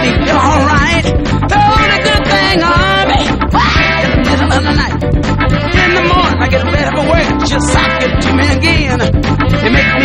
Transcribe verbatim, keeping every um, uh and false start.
me feel alright. Oh, the good thing of it, in the middle of the night, in the morning I get ready for work, just sock it to me again. You make me